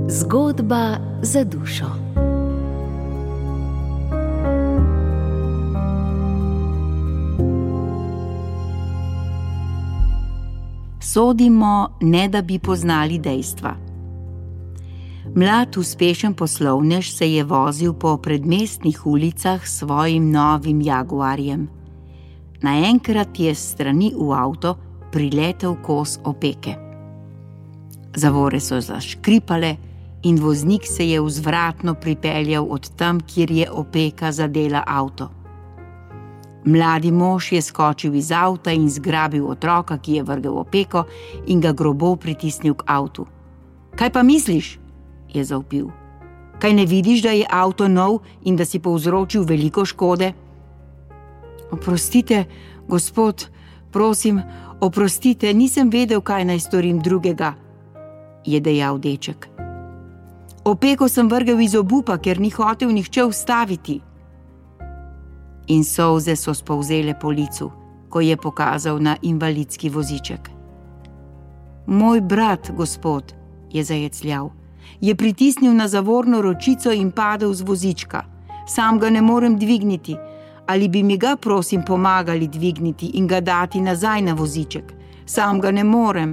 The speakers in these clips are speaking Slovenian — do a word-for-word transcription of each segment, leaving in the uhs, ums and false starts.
Zgodba za dušo. Sodimo, ne da bi poznali dejstva. Mlad, uspešen poslovnež se je vozil po predmestnih ulicah s svojim novim jaguarjem. Naenkrat je s strani v avto priletel kos opeke. Zavore so zaškripale in voznik se je vzvratno pripeljal od tam, kjer je opeka zadela avto. Mladi mož je skočil iz avta in zgrabil otroka, ki je vrgel opeko, in ga grobo pritisnil k avtu. "Kaj pa misliš?" je zavpil. "Kaj ne vidiš, da je avto nov in da si povzročil veliko škode?" "Oprostite, gospod, prosim, oprostite, nisem vedel, kaj naj storim drugega," je dejal deček. "Opeko sem vrgel iz obupa, ker ni hotel nihče ustaviti." In solze so spolzele po licu, ko je pokazal na invalidski voziček. "Moj brat, gospod," je zajecljal, "je pritisnil na zavorno ročico in padel z vozička. Sam ga ne morem dvigniti. Ali bi mi ga, prosim, pomagali dvigniti in ga dati nazaj na voziček? Sam ga ne morem."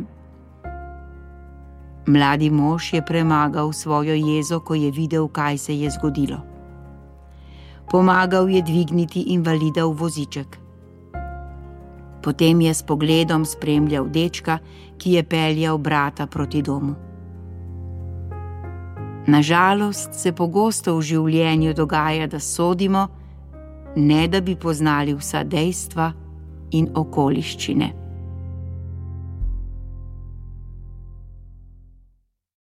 Mladi mož je premagal svojo jezo, ko je videl, kaj se je zgodilo. Pomagal je dvigniti invalida v voziček. Potem je s pogledom spremljal dečka, ki je peljal brata proti domu. Na žalost se pogosto v življenju dogaja, da sodimo, ne da bi poznali vsa dejstva in okoliščine.